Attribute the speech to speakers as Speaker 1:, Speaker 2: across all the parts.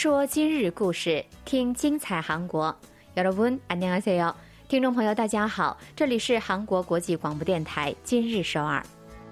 Speaker 1: 说今日故事，听精彩韩国。여러분 안녕하세요。听众朋友大家好，这里是韩国国际广播电台今日首尔。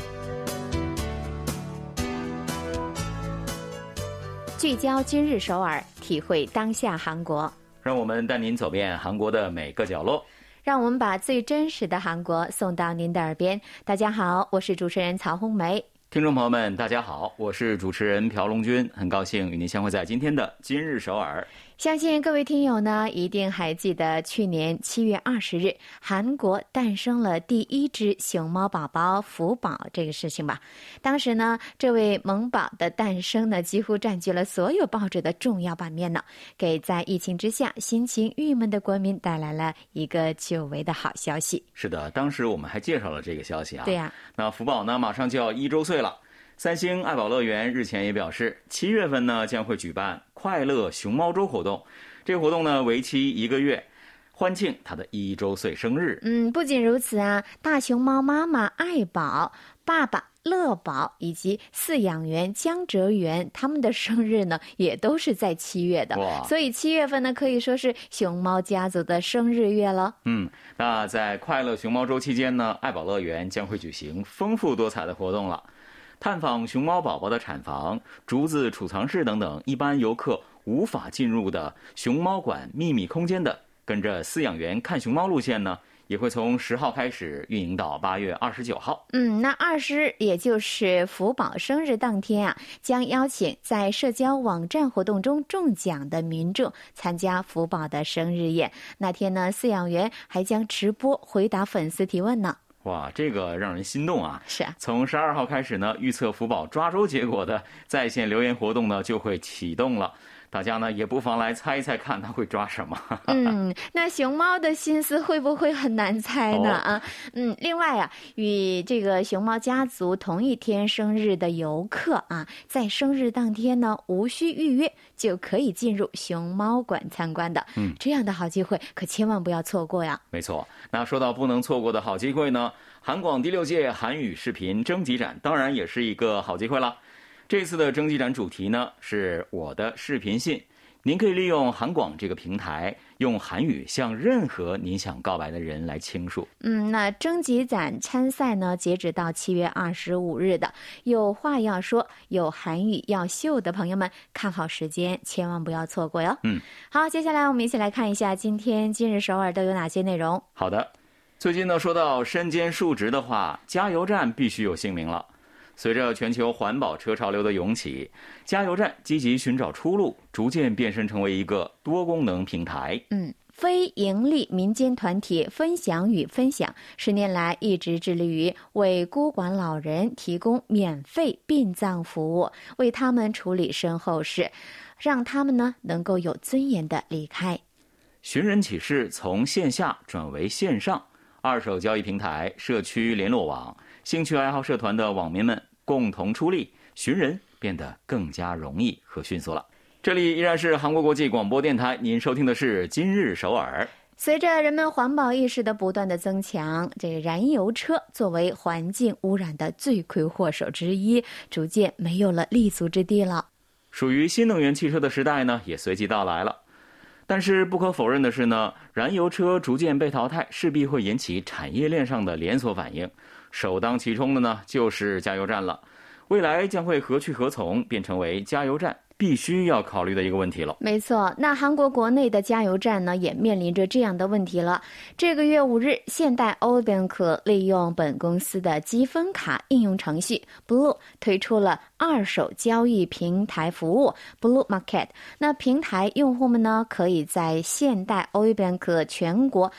Speaker 1: 聚焦今日首尔，体会当下韩国。
Speaker 2: 让我们带您走遍韩国的每个角落，
Speaker 1: 让我们把最真实的韩国送到您的耳边。大家好，我是主持人曹红梅。
Speaker 2: 听众朋友们大家好，我是主持人朴龙君，很高兴与您相会在今天的今日首尔。
Speaker 1: 相信各位听友呢，一定还记得去年7月20日，韩国诞生了第一只熊猫宝宝福宝这个事情吧。当时呢，这位萌宝的诞生呢，几乎占据了所有报纸的重要版面呢，给在疫情之下心情郁闷的国民带来了一个久违的好消息。
Speaker 2: 是的，当时我们还介绍了这个消息啊。
Speaker 1: 对呀，
Speaker 2: 那福宝呢，马上就要1周岁了。三星爱宝乐园日前也表示，7月份呢将会举办快乐熊猫周活动，这个活动呢为期1个月，欢庆他的1周岁生日。
Speaker 1: 不仅如此啊，大熊猫妈妈爱宝、爸爸乐宝以及饲养员江哲元他们的生日呢，也都是在7月的。所以7月份呢，可以说是熊猫家族的生日月了。
Speaker 2: 那在快乐熊猫周期间呢，爱宝乐园将会举行丰富多彩的活动了。探访熊猫宝宝的产房、竹子储藏室等等一般游客无法进入的熊猫馆秘密空间的跟着饲养员看熊猫路线呢，也会从10号开始运营到8月29号。
Speaker 1: 那20日也就是福宝生日当天啊，将邀请在社交网站活动中中奖的民众参加福宝的生日宴。那天呢，饲养员还将直播回答粉丝提问呢。
Speaker 2: 哇，这个让人心动啊！
Speaker 1: 是啊，
Speaker 2: 从12号开始呢，预测福宝抓周结果的在线留言活动呢就会启动了。大家呢也不妨来猜一猜看他会抓什么。
Speaker 1: 那熊猫的心思会不会很难猜呢？另外啊，与这个熊猫家族同一天生日的游客啊，在生日当天呢，无需预约就可以进入熊猫馆参观的。这样的好机会可千万不要错过呀。
Speaker 2: 没错，那说到不能错过的好机会呢，韩广第6届韩语视频征集展当然也是一个好机会了。这次的征集展主题呢是我的视频信，您可以利用韩广这个平台，用韩语向任何您想告白的人来倾诉。
Speaker 1: 那征集展参赛呢，截止到7月25日的。有话要说，有韩语要秀的朋友们，看好时间，千万不要错过哟。好，接下来我们一起来看一下今天今日首尔都有哪些内容。
Speaker 2: 好的，最近呢说到身兼数职的话，加油站必须有姓名了。随着全球环保车潮流的涌起，加油站积极寻找出路，逐渐变身成为一个多功能平台。
Speaker 1: 非营利民间团体分享与分享10年来一直致力于为孤寡老人提供免费殡葬服务，为他们处理身后事，让他们呢能够有尊严的离开。
Speaker 2: 寻人启事从线下转为线上，二手交易平台、社区联络网、兴趣爱好社团的网民们共同出力，寻人变得更加容易和迅速了。这里依然是韩国国际广播电台，您收听的是今日首尔。
Speaker 1: 随着人们环保意识的不断的增强，这个燃油车作为环境污染的罪魁祸首之一，逐渐没有了立足之地了。
Speaker 2: 属于新能源汽车的时代呢，也随即到来了。但是不可否认的是呢，燃油车逐渐被淘汰，势必会引起产业链上的连锁反应。首当其冲的呢，就是加油站了。未来将会何去何从，便成为加油站必须要考虑的一个问题了。
Speaker 1: 没错，那韩国国内的加油站呢，也面临着这样的问题了。这个月5日，现代 Oilbank 利用本公司的积分卡应用程序 Blue 推出了二手交易平台服务 Blue Market。那平台用户们呢，可以在现代 Oilbank 全国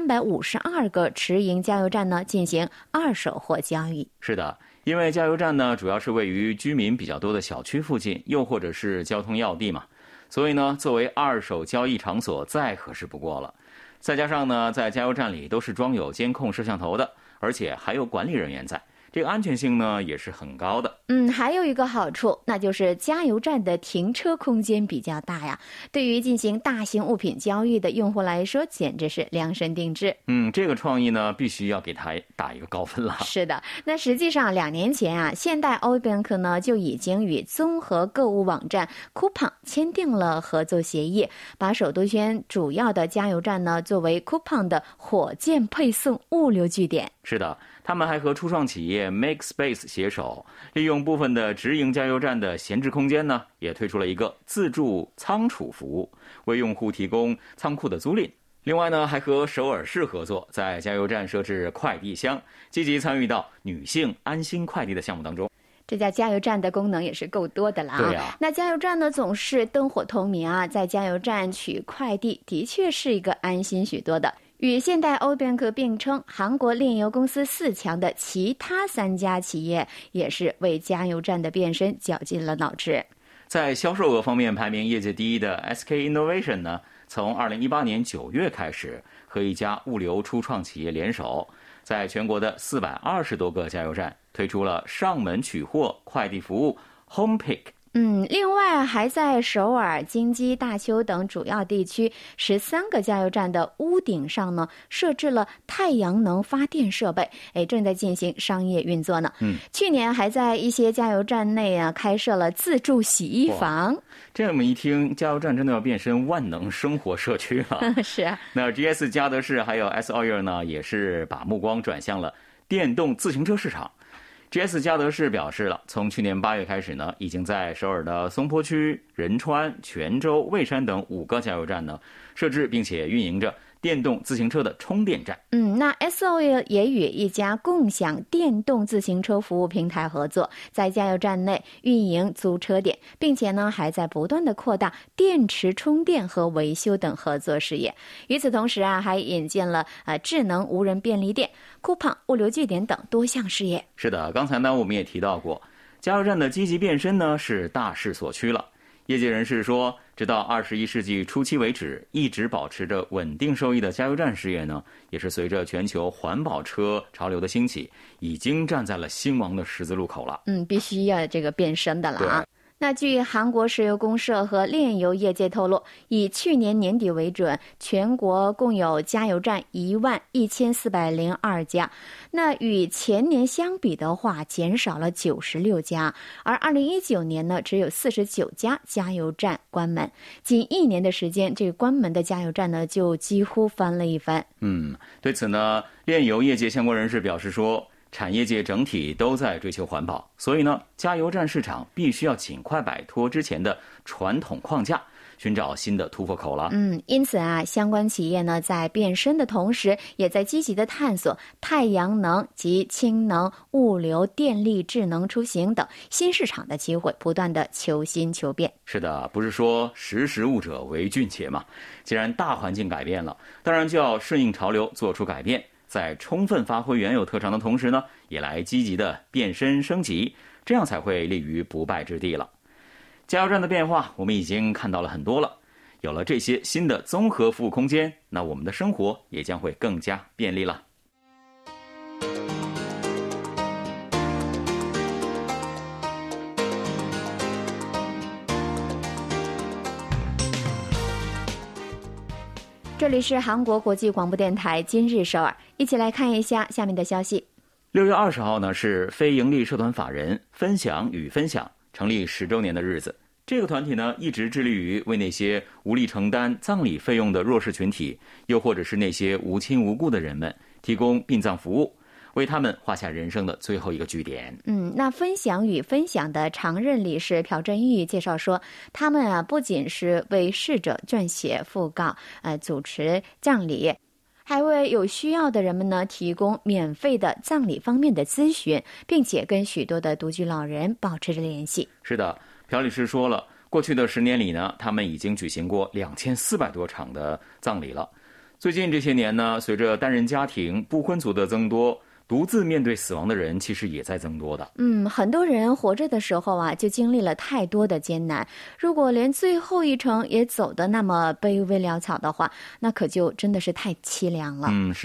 Speaker 1: 352个直营加油站呢进行二手货交易。
Speaker 2: 是的，因为加油站呢，主要是位于居民比较多的小区附近，又或者是交通要地嘛，所以呢，作为二手交易场所再合适不过了。再加上呢，在加油站里都是装有监控摄像头的，而且还有管理人员在， 这个安全性呢也是很高的。
Speaker 1: 还有一个好处，那就是加油站的停车空间比较大呀，对于进行大型物品交易的用户来说，简直是量身定制。
Speaker 2: 这个创意呢，必须要给它打一个高分了。
Speaker 1: 是的，那实际上2年前啊，现代 Oilbank 呢就已经与综合购物网站 Coupang 签订了合作协议，把首都圈主要的加油站呢作为 Coupang 的火箭配送物流据点。
Speaker 2: 是的，他们还和初创企业 MakeSpace 携手，利用部分的直营加油站的闲置空间呢，也推出了一个自助仓储服务，为用户提供仓库的租赁。另外呢，还和首尔市合作，在加油站设置快递箱，积极参与到女性安心快递的项目当中。
Speaker 1: 这家加油站的功能也是够多的了啊！
Speaker 2: 对呀，
Speaker 1: 那加油站呢总是灯火通明啊，在加油站取快递的确是一个安心许多的。与现代 Oilbank 并称韩国炼油公司4强的其他3家企业，也是为加油站的变身绞尽了脑汁。
Speaker 2: 在销售额方面排名业界第一的 SK Innovation 呢，从2018年9月开始，和一家物流初创企业联手，在全国的420多个加油站推出了上门取货快递服务 Home Pick。
Speaker 1: 另外还在首尔、京畿、大邱等主要地区13个加油站的屋顶上呢，设置了太阳能发电设备，正在进行商业运作呢。去年还在一些加油站内啊开设了自助洗衣房。
Speaker 2: 这么一听，加油站真的要变身万能生活社区了。
Speaker 1: 是啊，
Speaker 2: 那 GS 嘉德士还有 S Oil 呢，也是把目光转向了电动自行车市场。GS 嘉德士表示了，从去年8月开始呢，已经在首尔的松坡区、仁川、泉州、蔚山等5个加油站呢设置并且运营着电动自行车的充电站。
Speaker 1: 那 SOL 也与一家共享电动自行车服务平台合作，在加油站内运营租车点，并且呢还在不断的扩大电池充电和维修等合作事业。与此同时啊，还引进了智能无人便利店、Coupang 物流据点等多项事业。
Speaker 2: 是的，刚才呢我们也提到过，加油站的积极变身呢是大势所趋了。业界人士说，直到21世纪初期为止，一直保持着稳定收益的加油站事业呢，也是随着全球环保车潮流的兴起，已经站在了兴亡的十字路口了。
Speaker 1: 必须要这个变身的了啊。那据韩国石油公社和炼油业界透露，以去年年底为准，全国共有加油站11402家，那与前年相比的话，减少了96家，而2019年呢，只有49家加油站关门，仅1年的时间，这个关门的加油站呢，就几乎翻了一番。
Speaker 2: 对此呢，炼油业界相关人士表示说，产业界整体都在追求环保，所以呢，加油站市场必须要尽快摆脱之前的传统框架，寻找新的突破口了。
Speaker 1: 因此啊，相关企业呢在变身的同时，也在积极的探索太阳能及氢能、物流、电力、智能出行等新市场的机会，不断的求新求变。
Speaker 2: 是的，不是说识时务者为俊杰嘛？既然大环境改变了，当然就要顺应潮流，做出改变。在充分发挥原有特长的同时呢，也来积极的变身升级，这样才会立于不败之地了。加油站的变化我们已经看到了很多了，有了这些新的综合服务空间，那我们的生活也将会更加便利了。
Speaker 1: 这里是韩国国际广播电台今日首尔，一起来看一下下面的消息。
Speaker 2: 6月20号呢，是非营利社团法人分享与分享成立10周年的日子。这个团体呢，一直致力于为那些无力承担葬礼费用的弱势群体，又或者是那些无亲无故的人们，提供殡葬服务，为他们画下人生的最后一个句点。
Speaker 1: 那分享与分享的常任理事朴振玉介绍说，他们不仅是为逝者撰写讣告，主持葬礼，还为有需要的人们呢提供免费的葬礼方面的咨询，并且跟许多的独居老人保持着联系。
Speaker 2: 是的，朴理事说了，过去的10年里呢，他们已经举行过2400多场的葬礼了。最近这些年呢，随着单人家庭、不婚族的增多，独自面对死亡的人其实也在增多的。
Speaker 1: 很多人活着的时候啊，就经历了太多的艰难，如果连最后一程也走得那么卑微潦草的话，那可就真的是太凄凉了。
Speaker 2: 是啊，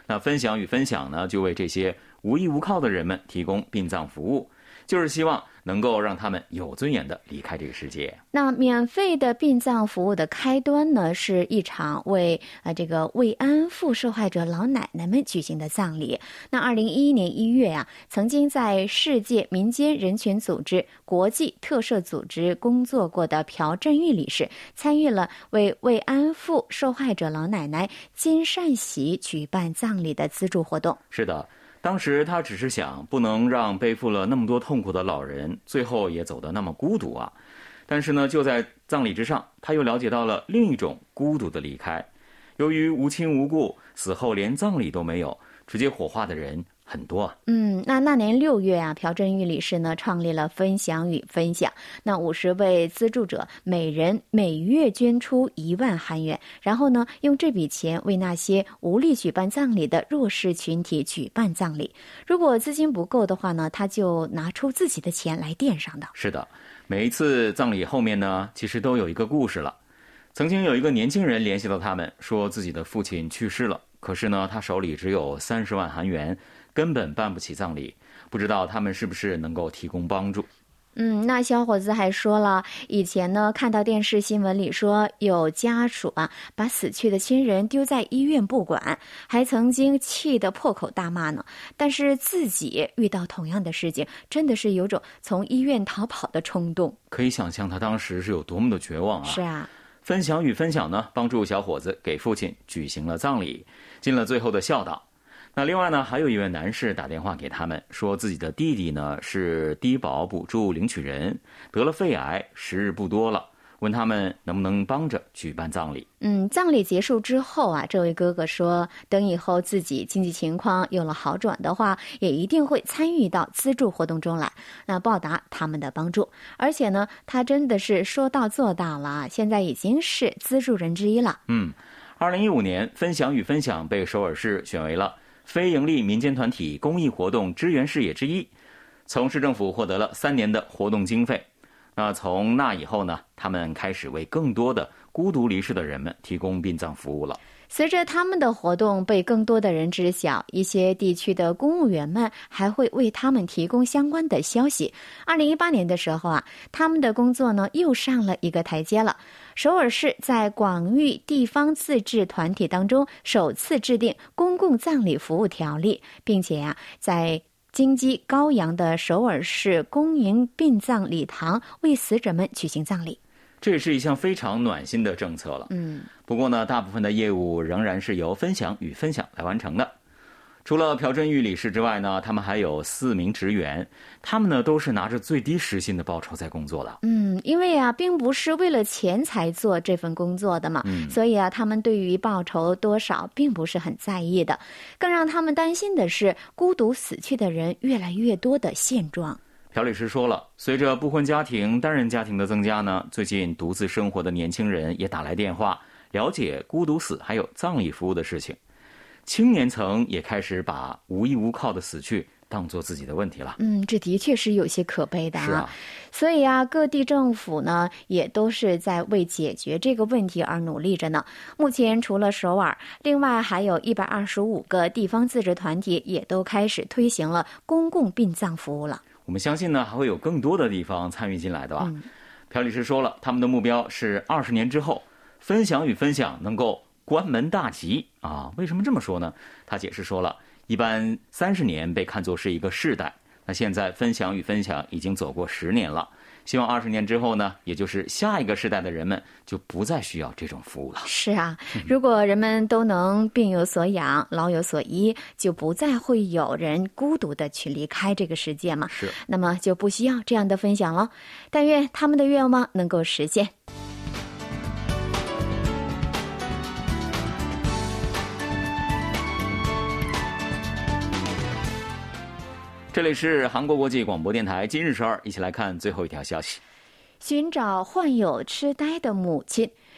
Speaker 2: 那分享与分享呢，就为这些无依无靠的人们提供殡葬服务，就是希望能够让他们有尊严地离开这个世界。
Speaker 1: 那免费的殡葬服务的开端呢，是一场为慰安妇受害者老奶奶们举行的葬礼。那2011年1月啊，曾经在世界民间人权组织国际特赦组织工作过的朴正玉理事，参与了为慰安妇受害者老奶奶金善喜举办葬礼的资助活动。
Speaker 2: 是的，当时他只是想不能让背负了那么多痛苦的老人最后也走得那么孤独啊。但是呢，就在葬礼之上，他又了解到了另一种孤独的离开。由于无亲无故，死后连葬礼都没有，直接火化的人很多啊。
Speaker 1: 那年6月啊，朴正玉理事呢创立了分享与分享。那50位资助者每人每月捐出1万韩元，然后呢用这笔钱为那些无力举办葬礼的弱势群体举办葬礼。如果资金不够的话呢，他就拿出自己的钱来垫上的。
Speaker 2: 是的，每一次葬礼后面呢，其实都有一个故事了。曾经有一个年轻人联系到他们，说自己的父亲去世了，可是呢他手里只有30万韩元，根本办不起葬礼，不知道他们是不是能够提供帮助。
Speaker 1: 那小伙子还说了，以前呢看到电视新闻里说有家属啊把死去的亲人丢在医院不管，还曾经气得破口大骂呢。但是自己遇到同样的事情，真的是有种从医院逃跑的冲动。
Speaker 2: 可以想象他当时是有多么的绝望啊！
Speaker 1: 是啊，
Speaker 2: 分享与分享呢，帮助小伙子给父亲举行了葬礼，尽了最后的孝道。那另外呢，还有一位男士打电话给他们，说自己的弟弟呢是低保补助领取人，得了肺癌，时日不多了，问他们能不能帮着举办葬礼。
Speaker 1: 葬礼结束之后啊，这位哥哥说，等以后自己经济情况有了好转的话，也一定会参与到资助活动中来，那报答他们的帮助。而且呢，他真的是说到做到了，现在已经是资助人之一了。
Speaker 2: 2015年，分享与分享被首尔市选为了非营利民间团体公益活动支援事业之一，从市政府获得了3年的活动经费。那从那以后呢，他们开始为更多的孤独离世的人们提供殡葬服务了。
Speaker 1: 随着他们的活动被更多的人知晓，一些地区的公务员们还会为他们提供相关的消息。2018年的时候啊，他们的工作呢又上了一个台阶了。首尔市在广域地方自治团体当中首次制定公共葬礼服务条例，并且在京畿高阳的首尔市公营殡葬礼堂为死者们举行葬礼。
Speaker 2: 这也是一项非常暖心的政策了。不过呢，大部分的业务仍然是由分享与分享来完成的。除了朴正玉理事之外呢，他们还有4名职员，他们呢都是拿着最低时薪的报酬在工作的。
Speaker 1: 因为并不是为了钱才做这份工作的嘛，所以他们对于报酬多少并不是很在意的。更让他们担心的是孤独死去的人越来越多的现状。
Speaker 2: 朴律师说了，随着不婚家庭、单人家庭的增加呢，最近独自生活的年轻人也打来电话，了解孤独死还有葬礼服务的事情。青年层也开始把无依无靠的死去当作自己的问题了。
Speaker 1: 这的确是有些可悲的
Speaker 2: 是啊。
Speaker 1: 所以各地政府呢也都是在为解决这个问题而努力着呢。目前除了首尔，另外还有125个地方自治团体也都开始推行了公共殡葬服务了。
Speaker 2: 我们相信呢，还会有更多的地方参与进来的吧。朴律师说了，他们的目标是20年之后，分享与分享能够关门大吉啊！为什么这么说呢？他解释说了，一般30年被看作是一个世代，那现在分享与分享已经走过10年了，希望20年之后呢，也就是下一个世代的人们就不再需要这种服务了。
Speaker 1: 是啊，如果人们都能病有所养，老有所依，就不再会有人孤独的去离开这个世界嘛。
Speaker 2: 是，
Speaker 1: 那么就不需要这样的分享了。但愿他们的愿望能够实现。
Speaker 2: 这里是韩国国际广播电台今日首尔，一起来看最后一条消息。
Speaker 1: 寻找患有痴呆的母亲，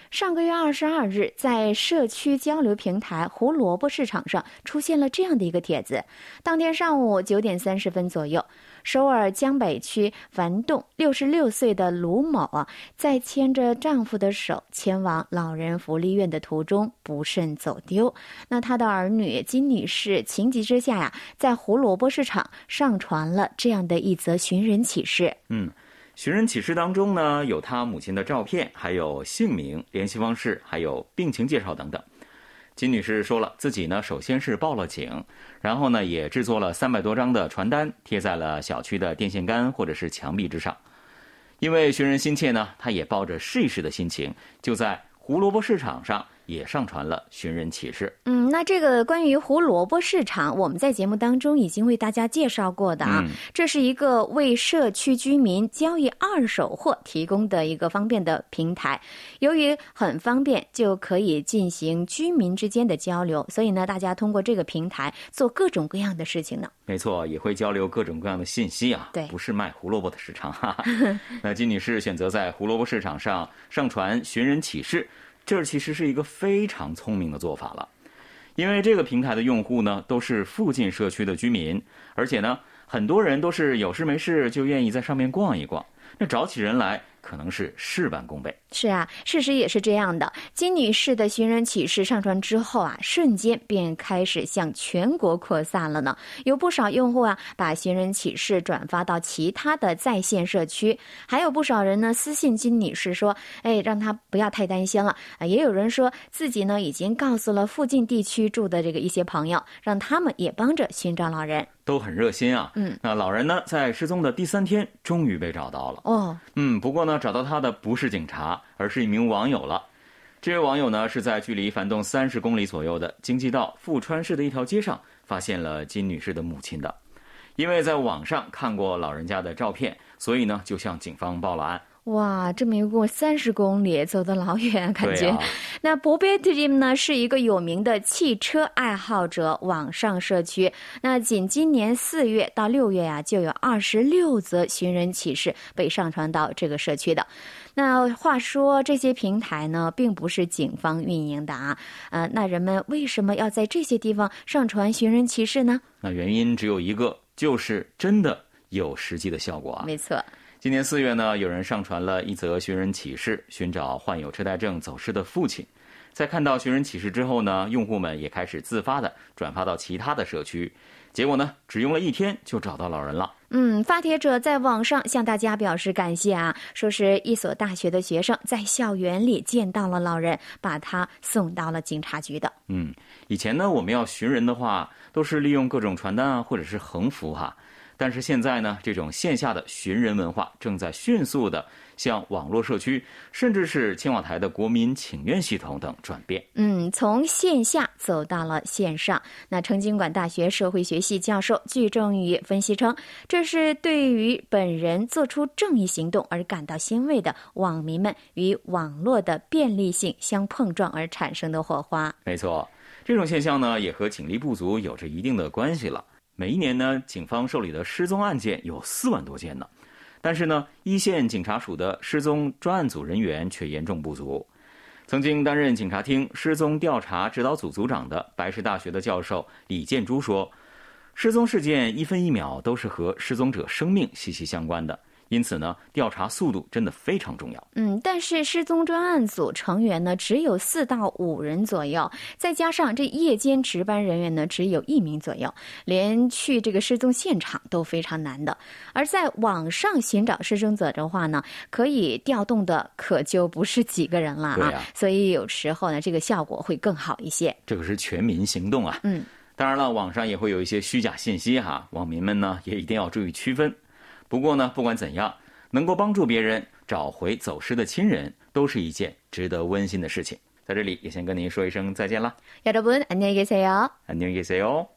Speaker 1: 上个月22日，在社区交流平台胡萝卜市场上出现了这样的一个帖子。当天上午9点30分左右，首尔江北区丸洞66岁的卢某在牵着丈夫的手前往老人福利院的途中不慎走丢。那她的儿女金女士情急之下在胡萝卜市场上传了这样的一则寻人启事。
Speaker 2: 寻人启事当中呢，有他母亲的照片，还有姓名、联系方式，还有病情介绍等等。金女士说了，自己呢首先是报了警，然后呢也制作了300多张的传单，贴在了小区的电线杆或者是墙壁之上。因为寻人心切呢，她也抱着试一试的心情，就在胡萝卜市场上也上传了寻人启事。
Speaker 1: 那这个关于胡萝卜市场，我们在节目当中已经为大家介绍过的这是一个为社区居民交易二手货提供的一个方便的平台。由于很方便，就可以进行居民之间的交流，所以呢，大家通过这个平台做各种各样的事情呢。
Speaker 2: 没错，也会交流各种各样的信息啊。
Speaker 1: 对，
Speaker 2: 不是卖胡萝卜的市场那金女士选择在胡萝卜市场上上传寻人启事，这其实是一个非常聪明的做法了。因为这个平台的用户呢，都是附近社区的居民，而且呢，很多人都是有事没事就愿意在上面逛一逛，那找起人来可能是事半功倍。
Speaker 1: 是啊，事实也是这样的。金女士的寻人启事上传之后瞬间便开始向全国扩散了呢。有不少用户把寻人启事转发到其他的在线社区，还有不少人呢私信金女士说，让她不要太担心了。也有人说自己呢已经告诉了附近地区住的这个一些朋友，让他们也帮着寻找老人。
Speaker 2: 都很热心啊。那老人呢，在失踪的第3天终于被找到了。不过呢，找到他的不是警察，而是一名网友了。这位网友呢，是在距离樊洞30公里左右的京畿道富川市的一条街上发现了金女士的母亲的。因为在网上看过老人家的照片，所以呢，就向警方报了案。
Speaker 1: 哇，这么一共30公里，走得老远，感觉。那博贝特림呢是一个有名的汽车爱好者网上社区。那仅今年4月到6月就有26则寻人启事被上传到这个社区的。那话说这些平台呢，并不是警方运营的那人们为什么要在这些地方上传寻人启事呢？
Speaker 2: 那原因只有一个，就是真的有实际的效果
Speaker 1: 没错。
Speaker 2: 今年4月呢，有人上传了一则寻人启事，寻找患有车呆症走失的父亲。在看到寻人启事之后呢，用户们也开始自发的转发到其他的社区。结果呢，只用了1天就找到老人了。
Speaker 1: 发帖者在网上向大家表示感谢说是一所大学的学生在校园里见到了老人，把他送到了警察局的。
Speaker 2: 以前呢，我们要寻人的话，都是利用各种传单或者是横幅但是现在呢，这种线下的寻人文化正在迅速的向网络社区，甚至是青瓦台的国民请愿系统等转变。
Speaker 1: 从线下走到了线上。那成津馆大学社会学系教授具正宇分析称，这是对于本人做出正义行动而感到欣慰的网民们与网络的便利性相碰撞而产生的火花。
Speaker 2: 没错，这种现象呢，也和警力不足有着一定的关系了。每一年呢，警方受理的失踪案件有4万多件呢，但是呢，一线警察署的失踪专案组人员却严重不足。曾经担任警察厅失踪调查指导组组长的白石大学的教授李建珠说，失踪事件1分1秒都是和失踪者生命息息相关的，因此呢，调查速度真的非常重要。
Speaker 1: 但是失踪专案组成员呢，只有4到5人左右，再加上这夜间值班人员呢，只有1名左右，连去这个失踪现场都非常难的。而在网上寻找失踪者的话呢，可以调动的可就不是几个人了所以有时候呢，这个效果会更好一些。
Speaker 2: 这个是全民行动当然了，网上也会有一些虚假信息网民们呢也一定要注意区分。不过呢，不管怎样，能够帮助别人找回走失的亲人，都是一件值得温馨的事情。在这里也先跟您说一声再见啦。
Speaker 1: 여러분 안녕히 계세요.
Speaker 2: 안녕히 계세요.